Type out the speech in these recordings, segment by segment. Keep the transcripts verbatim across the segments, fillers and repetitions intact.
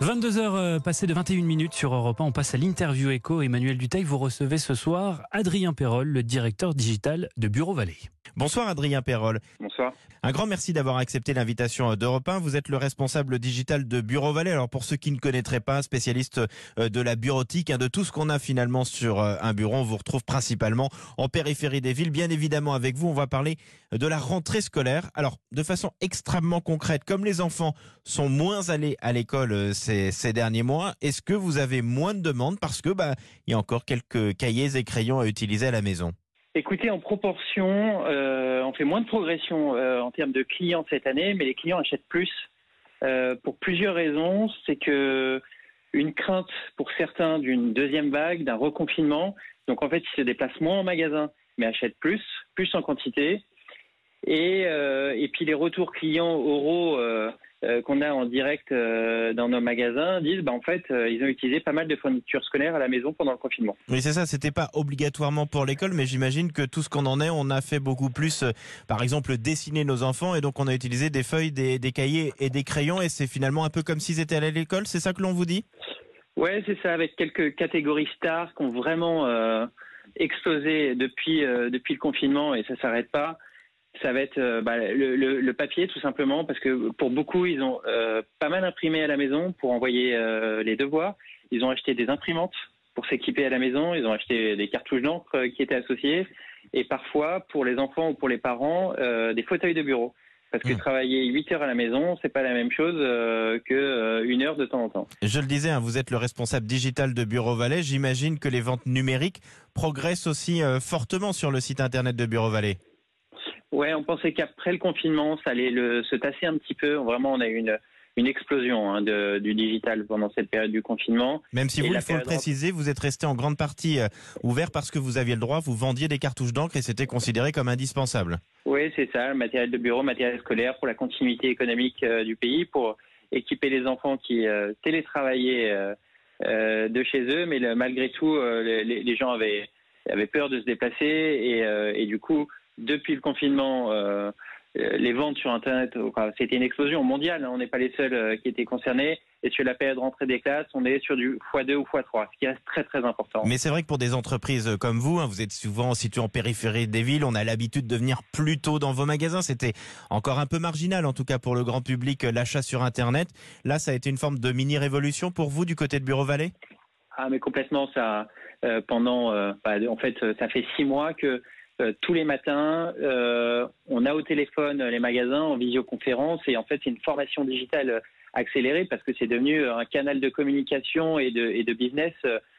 vingt-deux heures passées de vingt et une minutes sur Europe un, on passe à l'interview éco. Emmanuel Dutheil, vous recevez ce soir Adrien Perrol, le directeur digital de Bureau Vallée. Bonsoir Adrien Perrol. Bonsoir. Un grand merci d'avoir accepté l'invitation d'Europe un. Vous êtes le responsable digital de Bureau Vallée. Alors pour ceux qui ne connaîtraient pas, spécialiste de la bureautique, de tout ce qu'on a finalement sur un bureau, on vous retrouve principalement en périphérie des villes. Bien évidemment avec vous, on va parler de la rentrée scolaire. Alors de façon extrêmement concrète, comme les enfants sont moins allés à l'école ces, ces derniers mois, est-ce que vous avez moins de demandes parce que bah, il y a encore quelques cahiers et crayons à utiliser à la maison? Écoutez, en proportion, euh, on fait moins de progression euh, en termes de clients cette année, mais les clients achètent plus euh, pour plusieurs raisons. C'est que une crainte pour certains d'une deuxième vague, d'un reconfinement. Donc en fait, ils se déplacent moins en magasin, mais achètent plus, plus en quantité. Et, euh, et puis les retours clients oraux euh, euh, qu'on a en direct euh, dans nos magasins disent bah en fait euh, ils ont utilisé pas mal de fournitures scolaires à la maison pendant le confinement. Oui, c'est ça, c'était pas obligatoirement pour l'école, mais j'imagine que tout ce qu'on en est, on a fait beaucoup plus, euh, par exemple dessiner nos enfants, et donc on a utilisé des feuilles, des, des cahiers et des crayons, et c'est finalement un peu comme s'ils étaient allés à l'école, c'est ça que l'on vous dit? Ouais, c'est ça, avec quelques catégories stars qui ont vraiment euh, explosé depuis, euh, depuis le confinement, et ça s'arrête pas. Ça va être euh, bah, le, le, le papier tout simplement, parce que pour beaucoup, ils ont euh, pas mal imprimé à la maison pour envoyer euh, les devoirs. Ils ont acheté des imprimantes pour s'équiper à la maison. Ils ont acheté des cartouches d'encre euh, qui étaient associées. Et parfois, pour les enfants ou pour les parents, euh, des fauteuils de bureau. Parce que mmh. travailler huit heures à la maison, c'est pas la même chose euh, que euh, une heure de temps en temps. Je le disais, hein, vous êtes le responsable digital de Bureau Vallée. J'imagine que les ventes numériques progressent aussi euh, fortement sur le site internet de Bureau Vallée. Ouais, on pensait qu'après le confinement, ça allait le, se tasser un petit peu. Vraiment, on a eu une, une explosion hein, de, du digital pendant cette période du confinement. Même si vous, il faut le préciser, vous êtes resté en grande partie euh, ouvert parce que vous aviez le droit, vous vendiez des cartouches d'encre et c'était considéré comme indispensable. Oui, c'est ça, le matériel de bureau, matériel scolaire pour la continuité économique euh, du pays, pour équiper les enfants qui euh, télétravaillaient euh, euh, de chez eux. Mais le, malgré tout, euh, les, les gens avaient, avaient peur de se déplacer et, euh, et du coup, depuis le confinement, euh, les ventes sur Internet, c'était une explosion mondiale. Hein, on n'est pas les seuls euh, qui étaient concernés. Et sur la période rentrée des classes, on est sur du fois deux ou fois trois, ce qui reste très très important. Mais c'est vrai que pour des entreprises comme vous, hein, vous êtes souvent situé en périphérie des villes, on a l'habitude de venir plus tôt dans vos magasins. C'était encore un peu marginal, en tout cas pour le grand public, l'achat sur Internet. Là, ça a été une forme de mini-révolution pour vous du côté de Bureau Vallée? Ah, mais complètement. Ça, euh, pendant, euh, bah, en fait, ça fait six mois que Euh, tous les matins, euh, on a au téléphone les magasins en visioconférence et en fait c'est une formation digitale accélérée parce que c'est devenu un canal de communication et de, et de business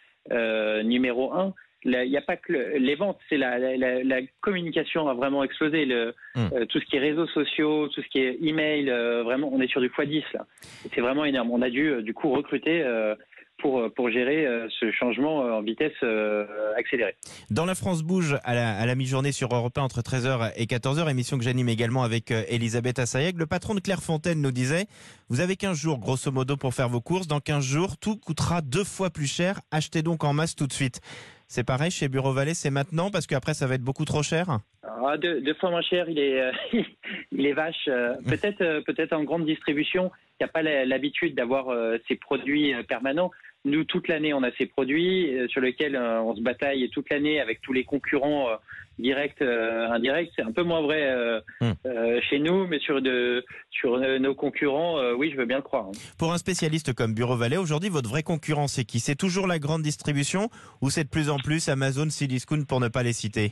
euh, numéro un. Il n'y a pas que le, les ventes, c'est la, la, la communication a vraiment explosé. Le, mmh. euh, tout ce qui est réseaux sociaux, tout ce qui est email, euh, vraiment on est sur du fois dix là. C'est vraiment énorme. On a dû euh, du coup recruter euh, Pour, pour gérer euh, ce changement en vitesse euh, accélérée. Dans La France Bouge, à la, à la mi-journée sur Europe un entre treize heures et quatorze heures, émission que j'anime également avec euh, Elisabeth Assayeg, le patron de Clairefontaine nous disait « Vous avez quinze jours grosso modo pour faire vos courses. Dans quinze jours, tout coûtera deux fois plus cher. Achetez donc en masse tout de suite. » C'est pareil chez Bureau Vallée, c'est maintenant parce qu'après ça va être beaucoup trop cher? Ah, deux, deux fois moins cher, il est, euh, il est vache. Euh, peut-être, euh, peut-être en grande distribution, il n'y a pas l'habitude d'avoir euh, ces produits euh, permanents. Nous, toute l'année, on a ces produits euh, sur lesquels euh, on se bataille toute l'année avec tous les concurrents euh, directs, euh, indirects. C'est un peu moins vrai euh, mmh. euh, chez nous, mais sur, de, sur euh, nos concurrents, euh, oui, je veux bien le croire. Pour un spécialiste comme Bureau Vallée, aujourd'hui, votre vrai concurrent, c'est qui? C'est toujours la grande distribution ou c'est de plus en plus Amazon, Cdiscount pour ne pas les citer?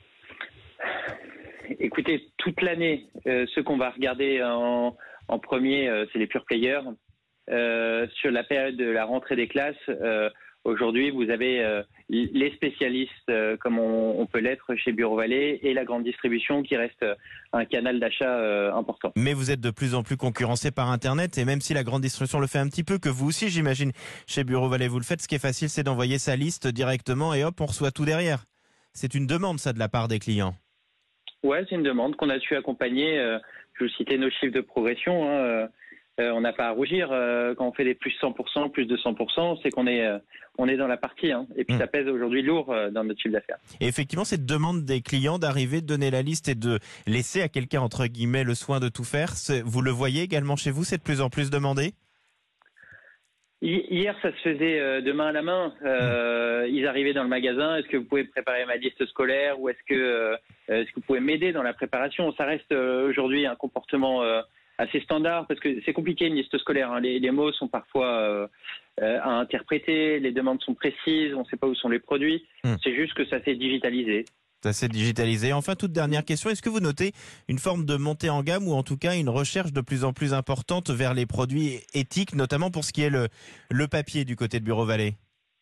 Écoutez, toute l'année, euh, ce qu'on va regarder en, en premier, euh, c'est les pure players. Euh, sur la période de la rentrée des classes, euh, aujourd'hui, vous avez euh, les spécialistes, euh, comme on, on peut l'être chez Bureau Vallée, et la grande distribution qui reste un canal d'achat euh, important. Mais vous êtes de plus en plus concurrencé par Internet, et même si la grande distribution le fait un petit peu, que vous aussi, j'imagine, chez Bureau Vallée, vous le faites, ce qui est facile, c'est d'envoyer sa liste directement, et hop, on reçoit tout derrière. C'est une demande, ça, de la part des clients. Ouais, c'est une demande qu'on a su accompagner. Euh, je vous citais nos chiffres de progression. Hein, euh, Euh, on n'a pas à rougir euh, quand on fait des plus cent pour cent, plus de cent pour cent, c'est qu'on est, euh, on est dans la partie. Hein, et puis mmh. ça pèse aujourd'hui lourd euh, dans notre chiffre d'affaires. Et effectivement, cette demande des clients d'arriver, de donner la liste et de laisser à quelqu'un, entre guillemets, le soin de tout faire, vous le voyez également chez vous, c'est de plus en plus demandé? Hier, ça se faisait euh, de main à la main. Euh, ils arrivaient dans le magasin. Est-ce que vous pouvez préparer ma liste scolaire ou est-ce que, euh, est-ce que vous pouvez m'aider dans la préparation? Ça reste euh, aujourd'hui un comportement euh, assez standard parce que c'est compliqué une liste scolaire. Hein. Les, les mots sont parfois euh, euh, à interpréter, les demandes sont précises, on ne sait pas où sont les produits. Mmh. C'est juste que ça s'est digitalisé. Ça s'est digitalisé. Enfin, toute dernière question, est-ce que vous notez une forme de montée en gamme ou en tout cas une recherche de plus en plus importante vers les produits éthiques, notamment pour ce qui est le, le papier du côté de Bureau Vallée?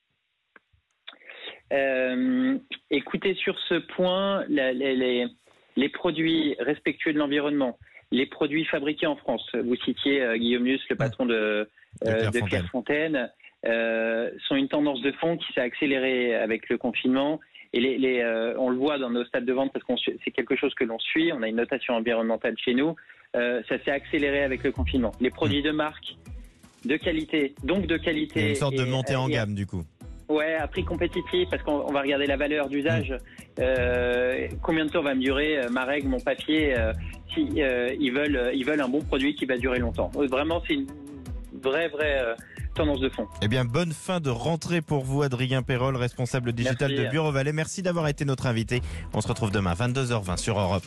euh, Écoutez, sur ce point, la, les, les, les produits respectueux de l'environnement, les produits fabriqués en France, vous citiez euh, Guillaume Nuss, le patron de, euh, de Clairefontaine, euh, sont une tendance de fond qui s'est accélérée avec le confinement. Et les, les, euh, on le voit dans nos stades de vente parce que c'est quelque chose que l'on suit. On a une notation environnementale chez nous. Euh, ça s'est accéléré avec le confinement. Les produits de marque, de qualité, donc de qualité. Il y a une sorte et, de montée euh, en et, gamme du coup. Ouais, à prix compétitif parce qu'on va regarder la valeur d'usage. Mmh. Euh, combien de temps va me durer euh, ma règle, mon papier euh, si euh, ils veulent, ils veulent un bon produit qui va durer longtemps. Vraiment, c'est une vraie, vraie. Euh, tendance de fond. Eh bien, bonne fin de rentrée pour vous, Adrien Perrol, responsable digital Merci. de Bureau Vallée. Merci d'avoir été notre invité. On se retrouve demain, vingt-deux heures vingt sur Europe un.